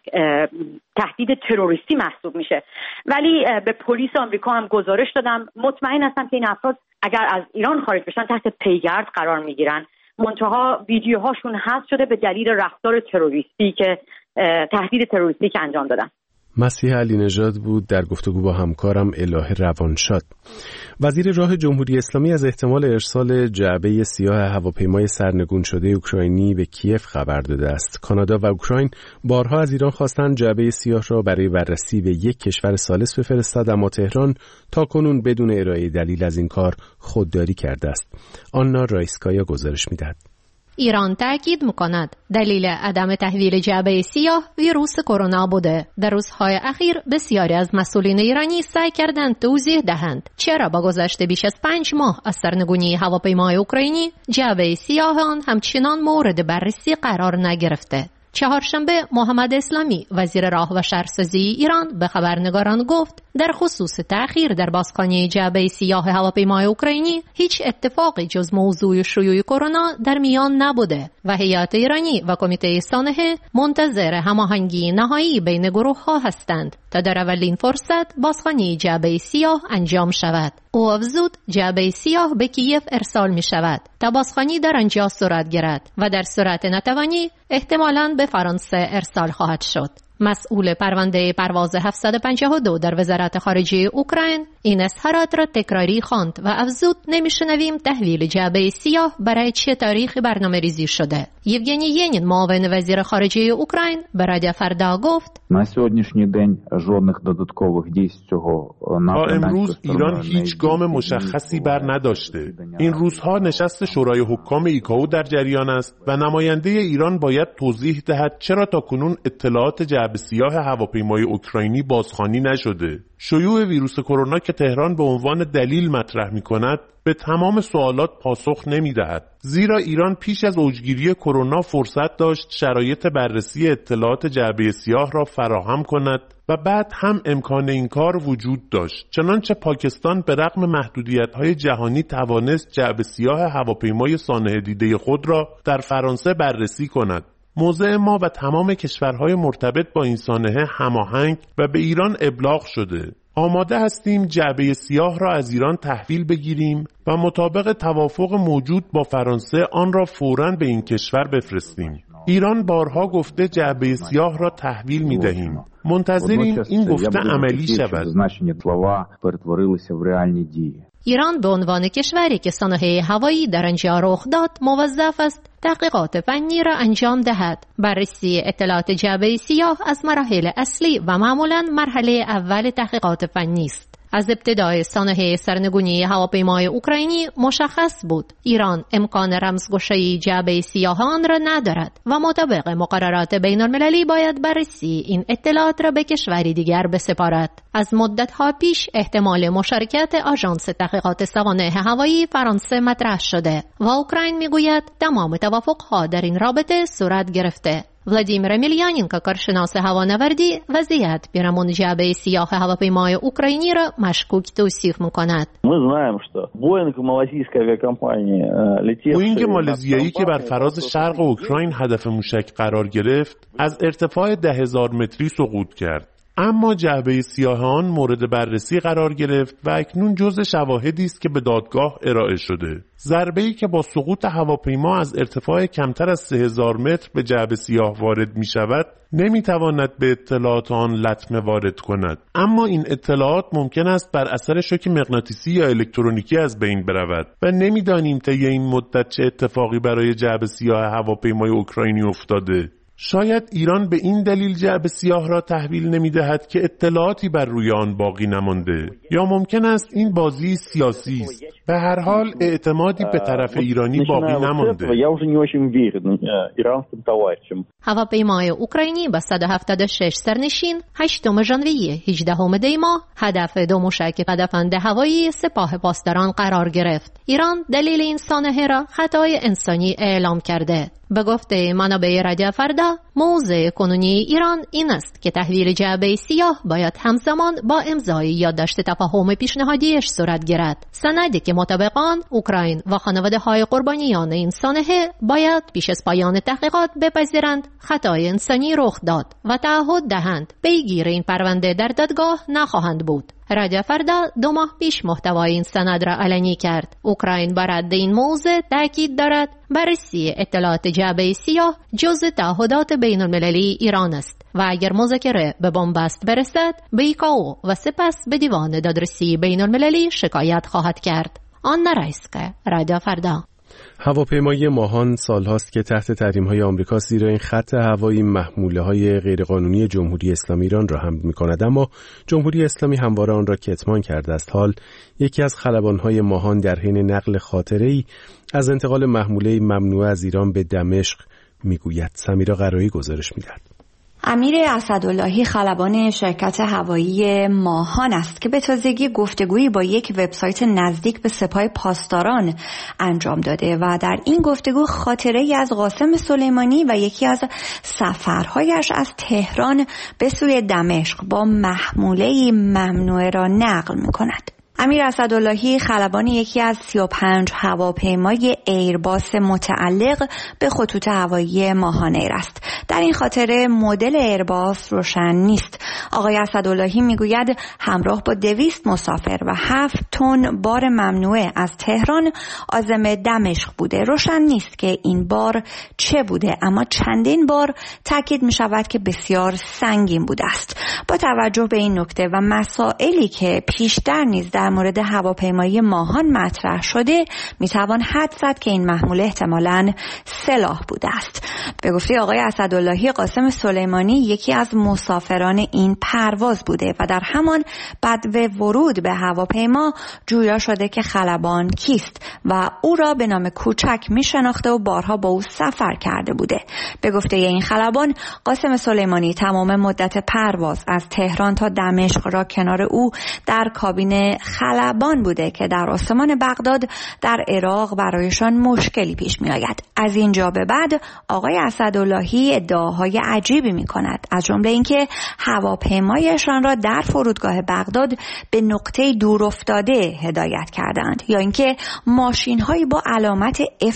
تهدید تروریستی محسوب میشه. ولی به پلیس آمریکا هم گزارش دادم. مطمئن هستم که این افراد اگر از ایران خارج بشن تحت پیگرد قرار میگیرن. منتها ویدیوهاشون حذف شده به دلیل رفتار تروریستی که تهدید تروریستی که انجام دادن. مسیح علی نژاد بود در گفتگو با همکارم الهه روانشاد. وزیر راه جمهوری اسلامی از احتمال ارسال جعبه سیاه هواپیمای سرنگون شده اوکراینی به کیف خبر داده است. کانادا و اوکراین بارها از ایران خواستند جعبه سیاه را برای بررسی به یک کشور ثالث بفرستد، اما تهران تاکنون بدون ارائه دلیل از این کار خودداری کرده است. آنا رایسکایا گزارش می‌دهد. ایران تاکید می‌کند دلیل عدم تحویل جعبه سیاه ویروس کرونا بوده. در روزهای اخیر بسیاری از مسئولین ایرانی سعی کردند توضیح دهند چرا با گذشت بیش از 5 ماه از سرنگونی هواپیمای اوکراینی جعبه سیاه آن همچنان مورد بررسی قرار نگرفته. چهارشنبه محمد اسلامی وزیر راه و شهرسازی ایران به خبرنگاران گفت در خصوص تأخیر در بازخوانی جعبه سیاه هواپیمای اوکراینی هیچ اتفاقی جز موضوع شیوع کرونا در میان نبوده و هیئت ایرانی و کمیته سانحه منتظر هماهنگی نهایی بین گروه‌ها هستند تا در اولین فرصت بازخوانی جعبه سیاه انجام شود. او افزود جعبه سیاه به کیف ارسال می شود. تا بازخوانی در آنجا صورت گیرد و در صورت نتوانی احتمالاً به فرانسه ارسال خواهد شد. مسئول پرونده پرواز 752 در وزارت خارجه اوکراین این اظهارات را تکراری خواند و افزود نمیشنویم تحویل جعبه سیاه برای چه تاریخی برنامه ریزی شده. یوگنی ینین معاون وزیر خارجه اوکراین به رادیو فردا گفت на сьогоднішній день жодних додаткових дій з цього تا امروز ایران هیچ گام مشخصی بر نداشته. این روزها نشست شورای حکام ایکائو در جریان است و نماینده ایران باید توضیح دهد چرا تاکنون اطلاعات جعبه سیاه هواپیمای اوکراینی بازخوانی نشده. شیوع ویروس کرونا که تهران به عنوان دلیل مطرح می‌کند به تمام سوالات پاسخ نمی‌دهد. زیرا ایران پیش از اوجگیری کرونا فرصت داشت شرایط بررسی اطلاعات جعبه سیاه را فراهم کند و بعد هم امکان این کار وجود داشت. چنانچه پاکستان به رغم محدودیت‌های جهانی توانست جعبه سیاه هواپیمای سانحه دیده خود را در فرانسه بررسی کند. موضع ما و تمام کشورهای مرتبط با این سانحه هماهنگ و به ایران ابلاغ شده. آماده هستیم جعبه سیاه را از ایران تحویل بگیریم و مطابق توافق موجود با فرانسه آن را فوراً به این کشور بفرستیم. ایران بارها گفته جعبه سیاه را تحویل می دهیم. منتظریم این گفته عملی شود. ایران به عنوان کشوری که سانحه هوایی در آنجا رخ داد موظف است تحقیقات فنی را انجام دهد. بررسی اطلاعات جعبه سیاه از مراحل اصلی و معمولاً مرحله اول تحقیقات فنی است. از ابتدای سانحه سرنگونی هواپیمای اوکراینی مشخص بود ایران امکان رمزگشایی جعبه سیاه آن را ندارد و مطابق مقررات بین المللی باید بررسی این اطلاعات را به کشوری دیگر بسپارد. از مدت‌ها پیش احتمال مشارکت آژانس تحقیقات سوانح هوایی فرانسه مطرح شده و اوکراین میگوید تمام توافق‌ها در این رابطه صورت گرفته. ولادیمیر میلیانینکو کارشناس هوانوردی وضعیت پیرامون جعبه سیاه هواپیمای اوکراینی را مشکوک توصیف می‌کند. بوئینگ مالزیایی که بر فراز شرق اوکراین هدف موشک قرار گرفت از ارتفاع 10,000 متری سقوط کرد. اما جعبه سیاه آن مورد بررسی قرار گرفت و اکنون جزء شواهدی است که به دادگاه ارائه شده. ضربه‌ای که با سقوط هواپیما از ارتفاع کمتر از 3,000 متر به جعبه سیاه وارد می شود نمیتواند به اطلاعات آن لطمه وارد کند. اما این اطلاعات ممکن است بر اثر شوک مغناطیسی یا الکترونیکی از بین برود و نمیدانیم طی این مدت چه اتفاقی برای جعبه سیاه هواپیمای اوکراینی افتاده. شاید ایران به این دلیل جعبه سیاه را تحویل نمی‌دهد که اطلاعاتی بر روی آن باقی نمانده، یا ممکن است این بازی سیاسی است. به هر حال اعتمادی به طرف ایرانی باقی نمانده. هواپیمای اوکراینی با 176 سرنشین 8 ژانویه 18 دی ماه هدف 2 موشک پدافند هوایی سپاه پاسداران قرار گرفت. ایران دلیل این سانحه را خطای انسانی اعلام کرده. به گفته منابع رادیو فردا موضع کنونی ایران این است که تحویل جعبه سیاه باید همزمان با امضای یادداشت تفاهم پیشنهادیش صورت گیرد. سندی که مطابق آن اوکراین و خانواده‌های قربانیان این سانحه باید پیش از پایان تحقیقات بپذیرند خطای انسانی رخ داد و تعهد دهند پیگیر این پرونده در دادگاه نخواهند بود. رادیو فردا 2 ماه پیش محتوای این سند را علنی کرد. اوکراین بر رد این موضوع تاکید دارد بررسی اطلاعات جعبه سیاه جزء تعهدات بین المللی ایران است و اگر مذاکره به بنبست برسد به ایکائو و سپس به دیوان دادرسی بین المللی شکایت خواهد کرد. آنا رایسکه، رادیو فردا. هواپیمای ماهان سالهاست که تحت تحریم‌های آمریکا زیرا این خط هوایی محموله‌های غیرقانونی جمهوری اسلامی ایران را حمل می‌کند، اما جمهوری اسلامی همواره آن را کتمان کرده است. حال یکی از خلبان‌های ماهان در حین نقل خاطره‌ای از انتقال محموله ممنوعه از ایران به دمشق می‌گوید. سمیرا قرایی گزارش می‌دهد. امیر اسداللهی خلبان شرکت هوایی ماهان است که به تازگی گفتگویی با یک وبسایت نزدیک به سپاه پاسداران انجام داده و در این گفتگو خاطره‌ای از قاسم سلیمانی و یکی از سفرهایش از تهران به سوی دمشق با محموله‌ای ممنوعه را نقل می‌کند. امیر اسداللهی خلبان یکی از 35 هواپیمای ایرباس متعلق به خطوط هوایی ماهان ایر است. در این خاطر مدل ایرباس روشن نیست. آقای اسداللهی میگوید همراه با 200 مسافر و 7 تن بار ممنوعه از تهران عازم دمشق بوده. روشن نیست که این بار چه بوده، اما چندین بار تاکید می شود که بسیار سنگین بوده است. با توجه به این نکته و مسائلی که پیشتر نیز در مورد هواپیمایی ماهان مطرح شده، می توان حد زد که این محموله احتمالاً سلاح بوده است. به گفته آقای اسداللهی، قاسم سلیمانی یکی از مسافران این پرواز بوده و در همان بدو ورود به هواپیما جویا شده که خلبان کیست و او را به نام کوچک می شناخته و بارها با او سفر کرده بوده. به گفته این خلبان، قاسم سلیمانی تمام مدت پرواز از تهران تا دمشق را کنار او در کابین خلبان بوده که در آسمان بغداد در عراق برایشان مشکلی پیش می آید. از اینجا به بعد آقای اسداللهی ادعاهای عجیبی می کند، از جمله اینکه هواپیمایشان را در فرودگاه بغداد به نقطه دور افتاده هدایت کردند، یا اینکه ماشین‌هایی با علامت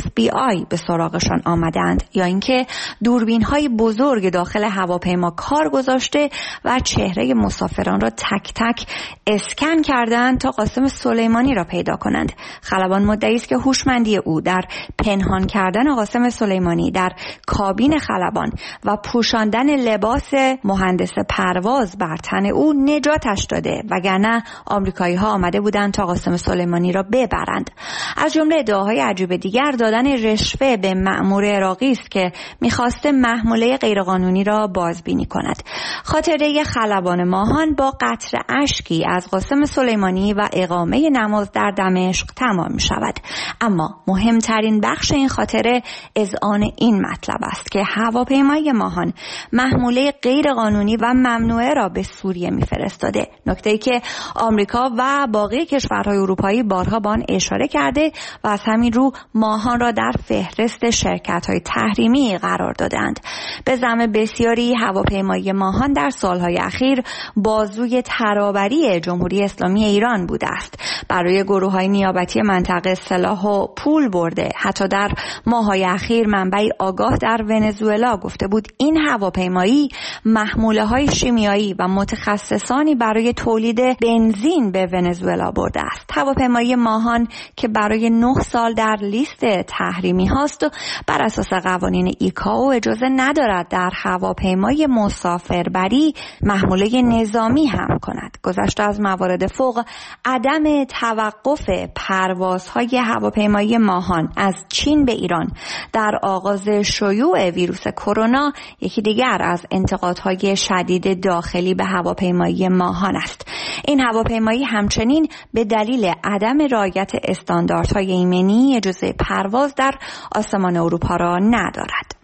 FBI به سراغشان آمدند، یا اینکه دوربین‌های بزرگ داخل هواپیما کار گذاشته و چهره مسافران را تک تک اسکن کردند تا قاسم سلیمانی را پیدا کنند. خلبان مدعی است که هوشمندی او در پنهان کردن قاسم سلیمانی در کابین خلبان و پوشاندن لباس مهندس پرواز بر تن او نجاتش داده، وگرنه آمریکایی‌ها آمده بودند تا قاسم سلیمانی را ببرند. از جمله ادعاهای عجیب دیگر دادن رشوه به مأمور عراقی است که می‌خواسته محموله غیرقانونی را بازبینی کند. خاطره خلبان ماهان با قطره اشکی از قاسم سلیمانی و اقامه نماز در دمشق تمام می‌شود. اما مهمترین بخش این خاطره اذعان این مطلب است که هواپیمای ماهان محموله غیرقانونی و ممنوعه را به سوریه می‌فرستاده. نکته‌ای که آمریکا و باقی کشورهای اروپایی بارها به آن اشاره کرده و از همین رو ماهان را در فهرست شرکت‌های تحریمی قرار دادند. به زعم بسیاری هواپیمای ماهان در سالهای اخیر بازوی ترابری جمهوری اسلامی ایران بوده است. برای گروه‌های نیابتی منطقه سلاح و پول برده. حتی در ماه‌های اخیر منبعی آگاه در ونزوئلا گفته بود این هواپیمایی محموله‌های شیمیایی و متخصصانی برای تولید بنزین به ونزوئلا برده است. هواپیمایی ماهان که برای 9 سال در لیست تحریمی هاست و بر اساس قوانین ایکائو اجازه ندارد در هواپیمای مسافربری محموله نظامی حمل کند. گذشته از موارد فوق، عدم توقف پروازهای هواپیمایی ماهان از چین به ایران در آغاز شیوع ویروس کرونا یکی دیگر از انتقادهای شدید داخلی به هواپیمایی ماهان است. این هواپیمایی همچنین به دلیل عدم رعایت استانداردهای ایمنی اجازه پرواز در آسمان اروپا را ندارد.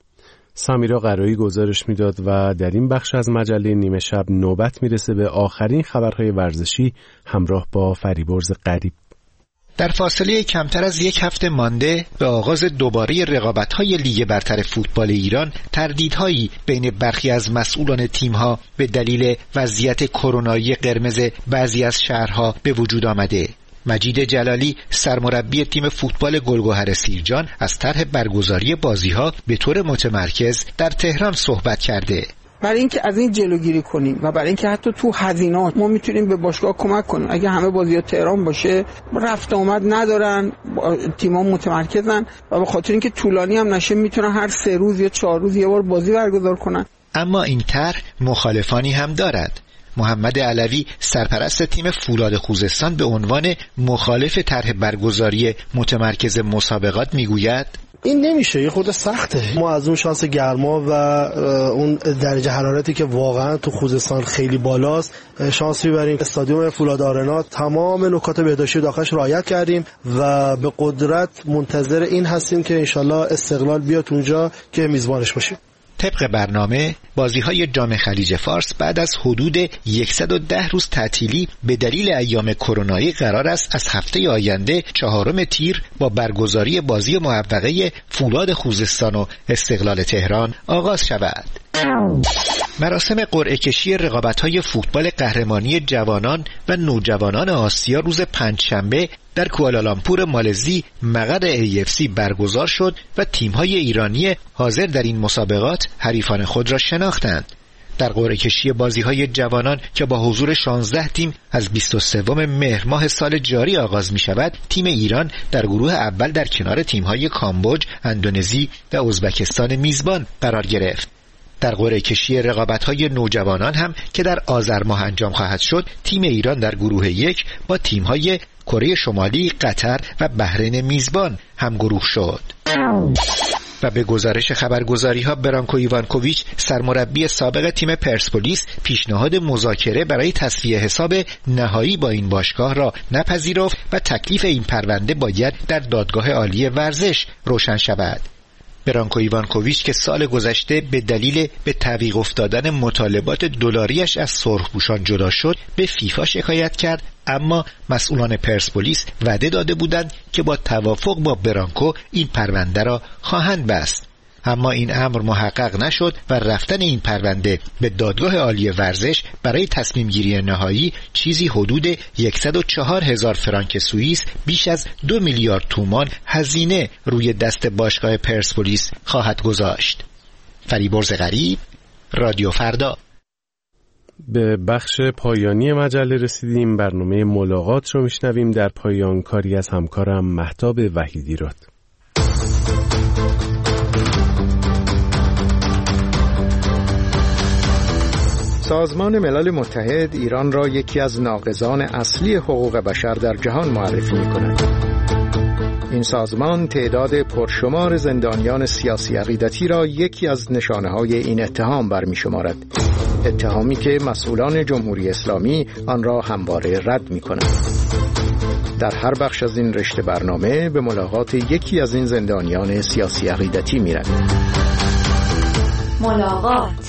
سمیرا قرایی گزارش میداد و در این بخش از مجله نیمه شب نوبت میرسه به آخرین خبرهای ورزشی همراه با فریبرز غریب. در فاصله کمتر از 1 هفته مانده به آغاز دوباره رقابت‌های لیگ برتر فوتبال ایران، تردیدهایی بین برخی از مسئولان تیم‌ها به دلیل وضعیت کرونایی قرمز بعضی از شهرها به وجود آمده. مجید جلالی سرمربی تیم فوتبال گلگهر سیرجان از طرح برگزاری بازی‌ها به طور متمرکز در تهران صحبت کرده. برای اینکه از این جلوگیری کنیم و برای اینکه حتی تو هزینه‌ها ما میتونیم به باشگاه کمک کنیم، اگه همه بازی‌ها تهران باشه رفت آمد ندارن، تیم‌ها متمرکزن و به خاطر اینکه طولانی هم نشه میتونن هر 3 روز یا 4 روز یه بار بازی برگزار کنن. اما این طرح مخالفانی هم دارد. محمد علوی سرپرست تیم فولاد خوزستان به عنوان مخالف طرح برگزاری متمرکز مسابقات میگوید این نمیشه، یه خورده سخته. ما از اون شانس گرما و اون درجه حرارتی که واقعا تو خوزستان خیلی بالاست شانس میبریم. استادیوم فولاد آرنا تمام نکات بهداشتی داخلش رعایت کردیم و به قدرت منتظر این هستیم که انشالله استقلال بیاد اونجا که میزبانش باشیم. طبق برنامه بازی‌های جام خلیج فارس بعد از حدود 110 روز تعطیلی به دلیل ایام کرونایی قرار است از هفته آینده 4 تیر با برگزاری بازی موفقه فولاد خوزستان و استقلال تهران آغاز شود. مراسم قرعه کشی رقابت‌های فوتبال قهرمانی جوانان و نوجوانان آسیا روز پنجشنبه در کوالالامپور مالزی مقر AFC برگزار شد و تیم‌های ایرانی حاضر در این مسابقات حریفان خود را شناختند. در قرعه کشی بازی‌های جوانان که با حضور 16 تیم از 23 مهر ماه سال جاری آغاز می‌شود، تیم ایران در گروه اول در کنار تیم‌های کامبوج، اندونزی و ازبکستان میزبان قرار گرفت. در قرعه کشی رقابت‌های نوجوانان هم که در آذر ماه انجام خواهد شد، تیم ایران در گروه یک با تیم‌های کره شمالی، قطر و بحرین میزبان همگروه شد. و به گزارش خبرگزاری‌ها برانکو ایوانکوویچ، سرمربی سابق تیم پرسپولیس، پیشنهاد مذاکره برای تصفیه حساب نهایی با این باشگاه را نپذیرفت و تکلیف این پرونده باید در دادگاه عالی ورزش روشن شود. برانکو ایوانکوویچ که سال گذشته به دلیل به تعویق افتادن مطالبات دلاریش از سرخپوشان جدا شد، به فیفا شکایت کرد، اما مسئولان پرسپولیس وعده داده بودند که با توافق با برانکو این پرونده را خواهند بست. اما این امر محقق نشد و رفتن این پرونده به دادگاه عالی ورزش برای تصمیم گیری نهایی چیزی حدود 104,000 فرانک سوئیس، بیش از 2 میلیارد تومان هزینه روی دست باشگاه پرسپولیس خواهد گذاشت. فریبرز غریب، رادیو فردا. به بخش پایانی مجله رسیدیم. برنامه ملاقات رو میشنویم. در پایان کاری از همکارم مهتاب وحیدیراد. سازمان ملل متحد ایران را یکی از ناقضان اصلی حقوق بشر در جهان معرفی می‌کند. این سازمان تعداد پرشمار زندانیان سیاسی عقیدتی را یکی از نشانه‌های این اتهام برمی‌شمارد. اتهامی که مسئولان جمهوری اسلامی آن را همواره رد می‌کنند. در هر بخش از این رشته برنامه به ملاقات یکی از این زندانیان سیاسی عقیدتی می‌رویم. ملاقات.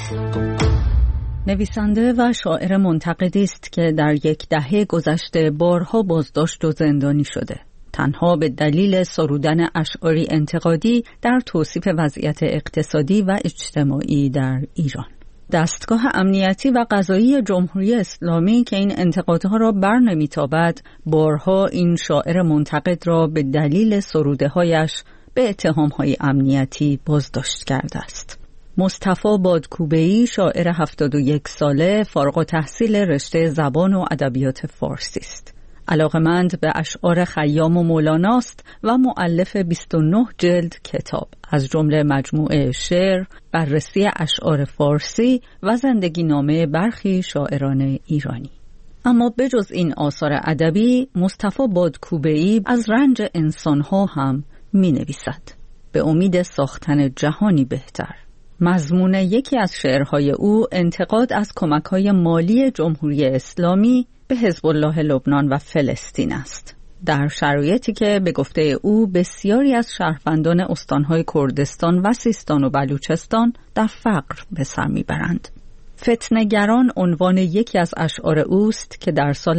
نویسنده و شاعر منتقدی است که در یک دهه گذشته بارها بازداشت و زندانی شده، تنها به دلیل سرودن اشعاری انتقادی در توصیف وضعیت اقتصادی و اجتماعی در ایران. دستگاه امنیتی و قضایی جمهوری اسلامی که این انتقادها را بر نمیتابد، بارها این شاعر منتقد را به دلیل سروده‌هایش به اتهام‌های امنیتی بازداشت کرده است. مصطفی بادکوبه‌ای شاعر 71 ساله، فارغ التحصیل رشته زبان و ادبیات فارسی است. علاقه‌مند به اشعار خیام و مولاناست و مؤلف 29 جلد کتاب، از جمله مجموعه شعر، بررسی اشعار فارسی و زندگی نامه برخی شاعران ایرانی. اما بجز این آثار ادبی، مصطفی بادکوبه‌ای از رنج انسان‌ها هم می‌نویسد، به امید ساختن جهانی بهتر. مضمون یکی از شعرهای او انتقاد از کمک‌های مالی جمهوری اسلامی به حزب الله لبنان و فلسطین است، در شرایطی که به گفته او بسیاری از شهروندان استانهای کردستان و سیستان و بلوچستان در فقر به سر میبرند. فتنه‌گران عنوان یکی از اشعار اوست که در سال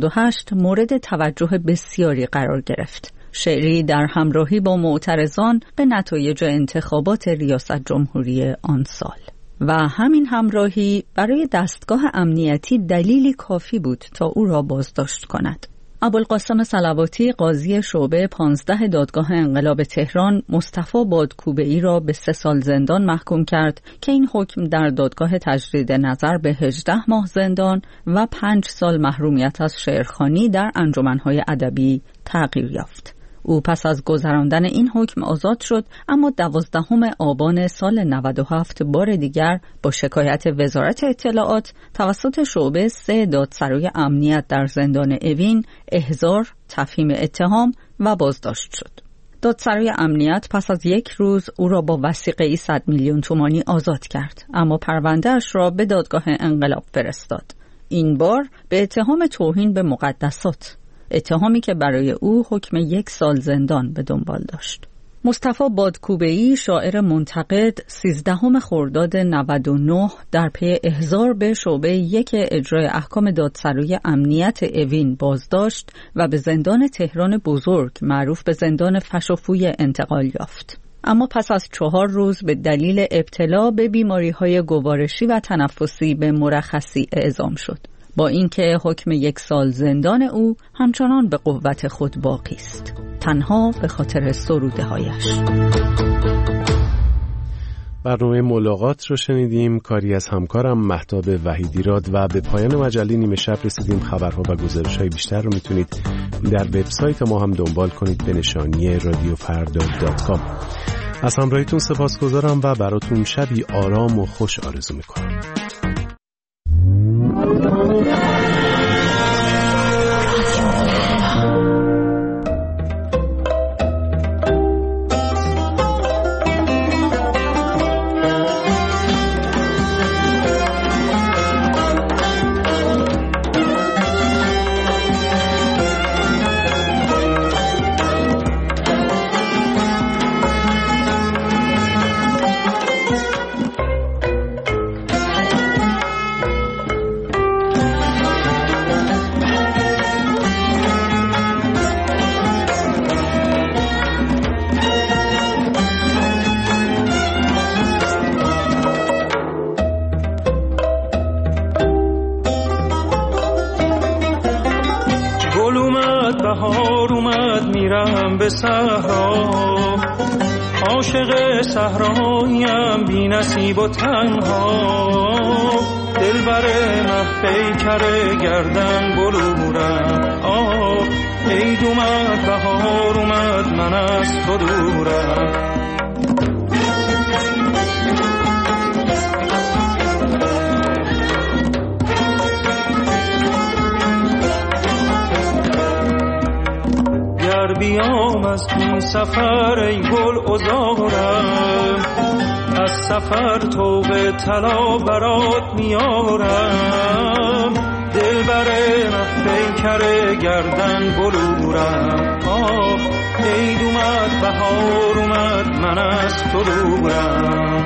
88 مورد توجه بسیاری قرار گرفت. شعری در همراهی با معترضان به نتایج انتخابات ریاست جمهوری آن سال. و همین همراهی برای دستگاه امنیتی دلیلی کافی بود تا او را بازداشت کند. ابوالقاسم صلواتی، قاضی شعبه 15 دادگاه انقلاب تهران، مصطفی بادکوبه‌ای را به 3 سال زندان محکوم کرد که این حکم در دادگاه تجدید نظر به 18 ماه زندان و 5 سال محرومیت از شعرخوانی در انجمن‌های ادبی تغییر یافت. او پس از گذراندن این حکم آزاد شد، اما 12 آبان سال 97 بار دیگر با شکایت وزارت اطلاعات توسط شعبه 3 دادسرای امنیت در زندان اوین احضار، تفهیم اتهام و بازداشت شد. دادسرای امنیت پس از 1 روز او را با وثیقه‌ای 100 میلیون تومانی آزاد کرد، اما پرونده‌اش را به دادگاه انقلاب فرستاد. این بار به اتهام توهین به مقدسات، اتهامی که برای او حکم 1 سال زندان به دنبال داشت. مصطفی بادکوبه‌ای شاعر منتقد 13 خرداد 99 در پی احضار به شعبه 1 اجرای احکام دادسرای امنیت اوین بازداشت و به زندان تهران بزرگ معروف به زندان فش و فوی انتقال یافت. اما پس از 4 روز به دلیل ابتلا به بیماری‌های گوارشی و تنفسی به مرخصی اعزام شد. با اینکه حکم 1 سال زندان او همچنان به قوت خود باقی است، تنها به خاطر سروده‌هایش. برنامه ملاقات رو شنیدیم، کاری از همکارم مهتاب وحیدیراد، و به پایان مجله نیمه شب رسیدیم. خبرها و گزارش‌های بیشتر رو میتونید در وبسایت ما هم دنبال کنید به نشانی radiofrda.com. از همراهیتون سپاسگزارم و براتون شبی آرام و خوش آرزو میکنم. بهار اومد میرم به صحرا، عاشق صحراییم بی نصیب و تنها، دلبر مه پیکر گردن بلورم. عید اومد بهار اومد من از تو دورم. بیام از این سفر ای گل عذارم، از سفر توبه طلا برات میارم، دلبر مه پیکر گردن بلورم. عید اومد بهار اومد من از تو دورم.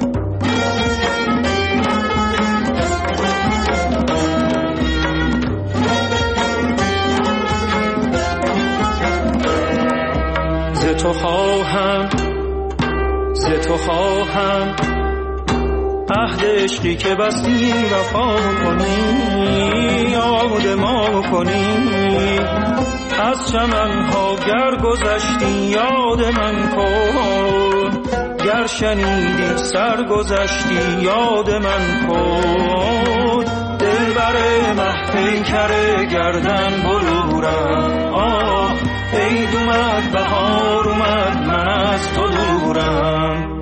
ز تو خواهم عهد عشقی که بستی وفا کنی، یاد ما کنی، از چمن‌ها گر گذشتی یاد من کن، گر شنیدی سر گذشتی یاد من کن، دلبر مه پیکر گردن بلورم. عید اومد بهار اومد من از تو دورم.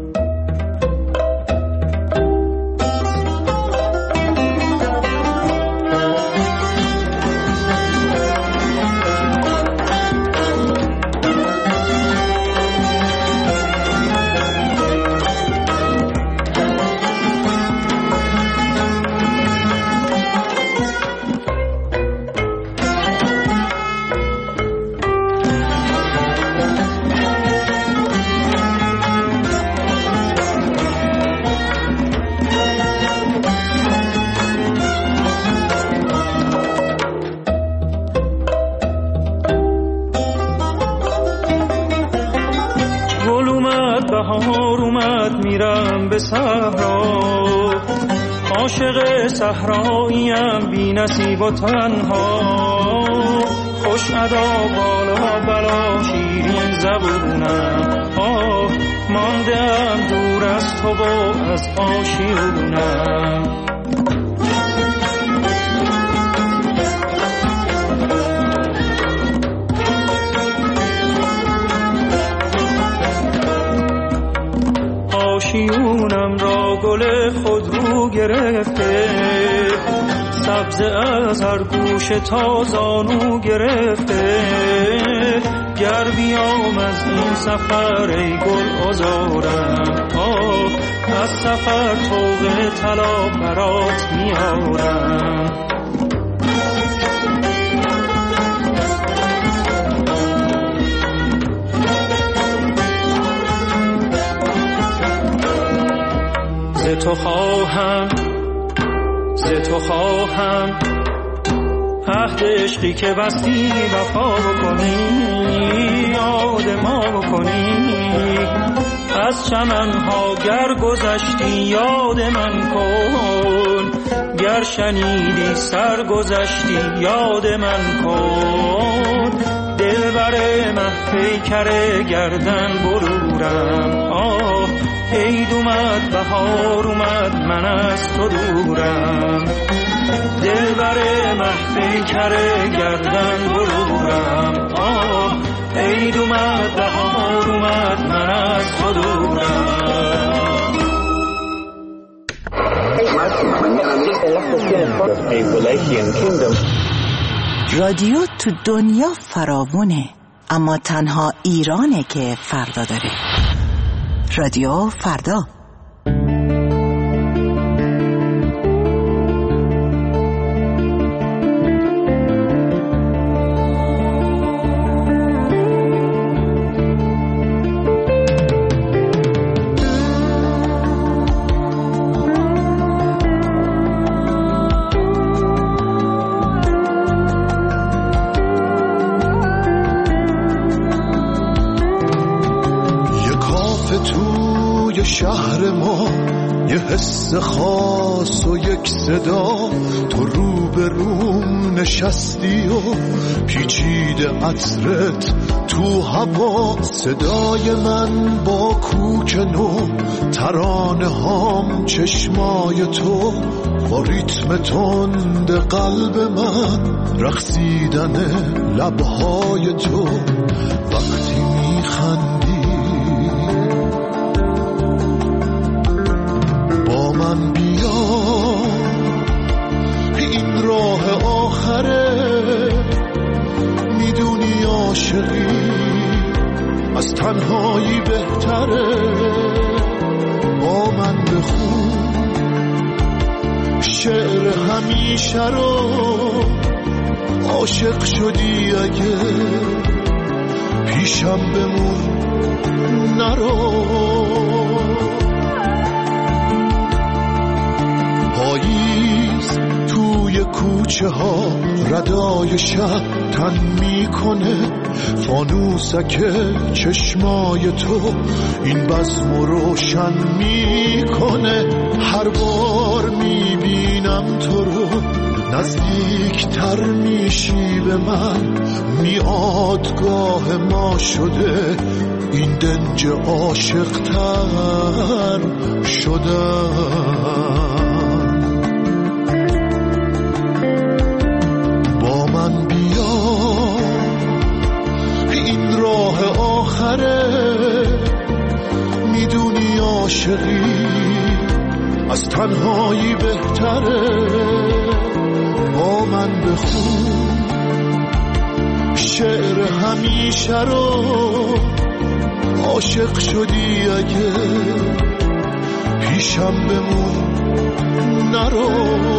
بهار اومد میرم به صحرا، عاشق صحراییم بی نصیب و تنها، خوش ادا بالا بلا شیرین زبونم، ماندم دور از تو و از آشیونم. آشیونم را گل خود رو گرفته، سبز از هر گوشه تا زانو گرفته، گر بیام از این سفر ای گل عذارم، از سفر توبه طلا برات میارم. ز تو خواهم عهد عشقی که بستی وفا بکنی، یاد ما بکنی. از چمنها گر گذشتی یاد من کن، گر شنیدی سر گذشتی یاد من کن. دلبر مه پیکر گردن برورم، آه عید اومد بهار اومد من از تو دورم. دلبر مه پیکر گردن برورم، آه عید اومد بهار اومد من از تو دورم. رادیو تو دنیا فراوونه، اما تنها ایرانه که فردا داره. رادیو فردا. شهر ما یه حس خاص و یک صدا، تو رو به روم نشستی و پیچیده عطرت تو هوا. صدای من با کوک نو، ترانه هام چشمای تو، با ریتم تند قلب من رقصیدن لبهای تو. وقتی میخندی من بیا، این راه آخره، میدونی عاشقی از تنهایی بهتره. با من بخون شعر همیشه رو، عاشق شدی اگه پیشم بمون نرو. پاییز توی کوچه ها ردای شب تن میکنه، فانوسک چشمای تو این بزم روشن میکنه. هر بار میبینم تو رو نزدیک تر میشی به من، میادگاه ما شده این دنج عاشق تر شدن. با من بیا، این راه آخره، میدونی عاشقی از تنهایی بهتره. با من بخون شعر همیشه رو، عاشق شدی اگه پیشم بمون نرو.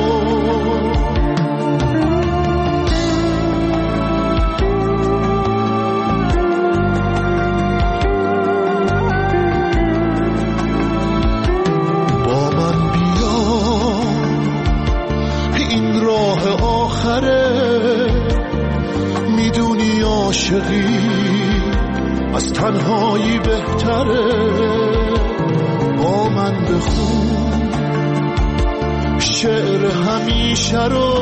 میدونی عاشقی از تنهایی بهتره. با من بخون شعر همیشه رو،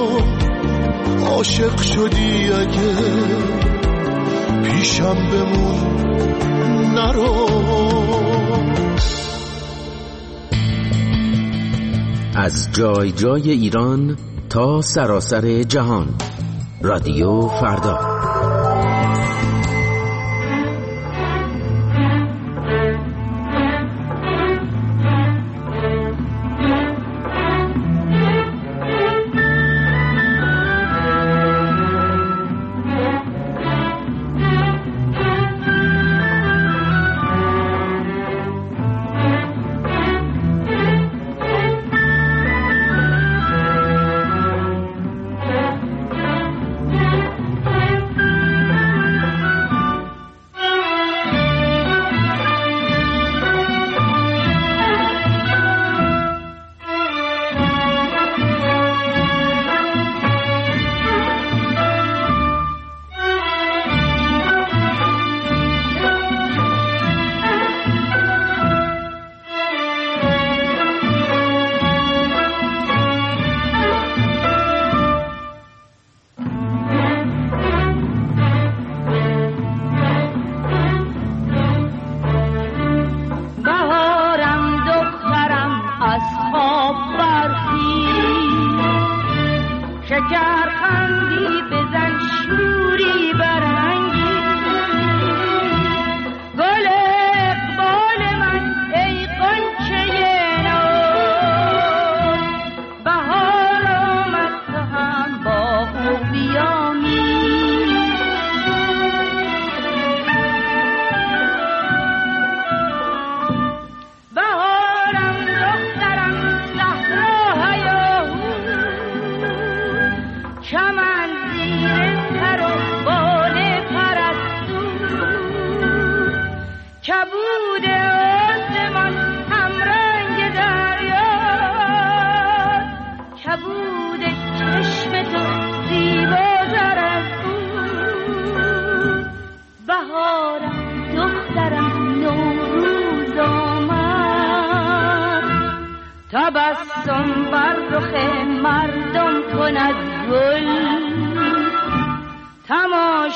عاشق شدی اگه پیشم بمون نرو. از جای جای ایران تا سراسر جهان، رادیو فردا.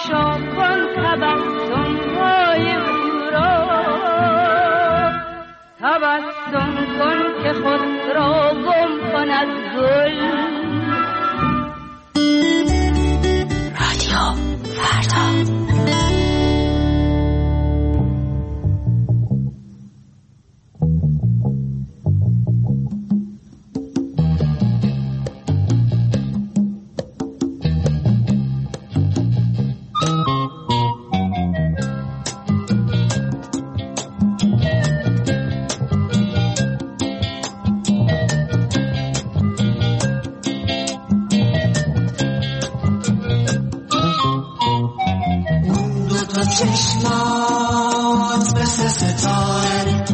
تماشا کن تبسم‌های او را، تبسم کن که خود را گم کند گل. رادیو فردا. چشمات مثل ستاره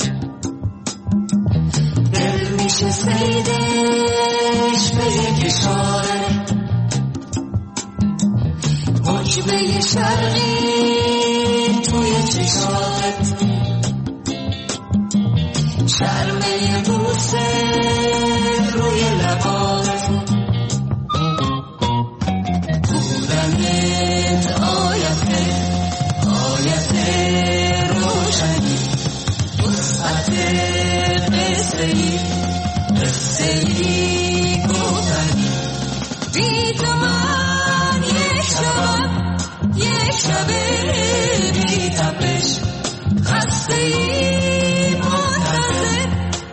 دل میشه سیدش به یک اشاره، حجبه شرقی توی چشمات، شرمه بوسه روی لبات، بودنت آیت روشنی، وسعت قصه‌ای گفتنی، بی تو من یک شب بی تپش، خسته‌ای منتظر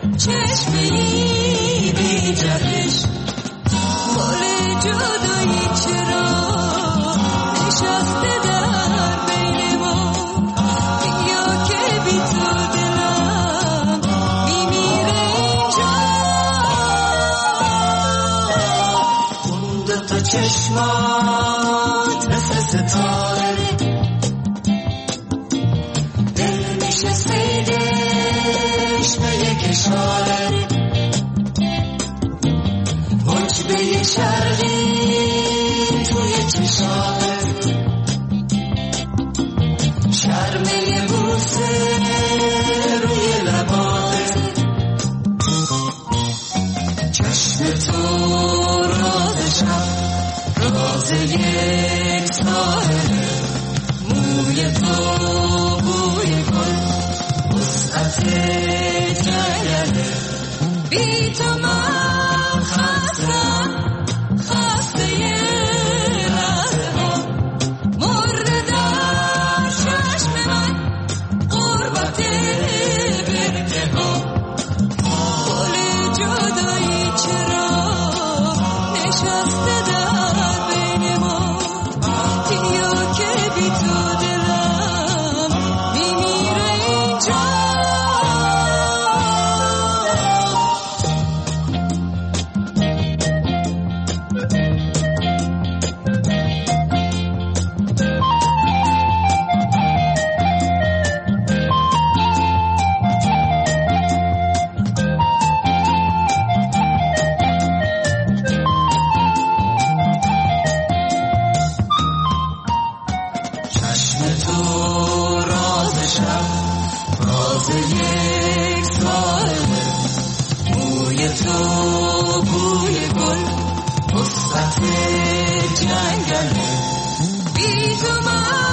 چشمه‌ای بی جهش، گل جدایی چرا نشسته در بین ما، بیا که بی تو دلم میمیره اینجا. اون دوتا چشمات مثل ستاره دل میشه سیدش به یک اشاره، حجبه شرقی توی چشمات، شرمه بوسه روی لبات، چشم تو راز شب، راز یک ساحله، موی تو بوی گل، وسعت جنگله، بی تو من خستم، خسته لحظه ها، مرده در چشم من، غربت برده ها، گل جدایی چرا نشسته در بین ما، بیا که بی تو دلم میمیره اینجا. یک ساحله، موی تو بوی گل، وسعت جنگله، بی تو من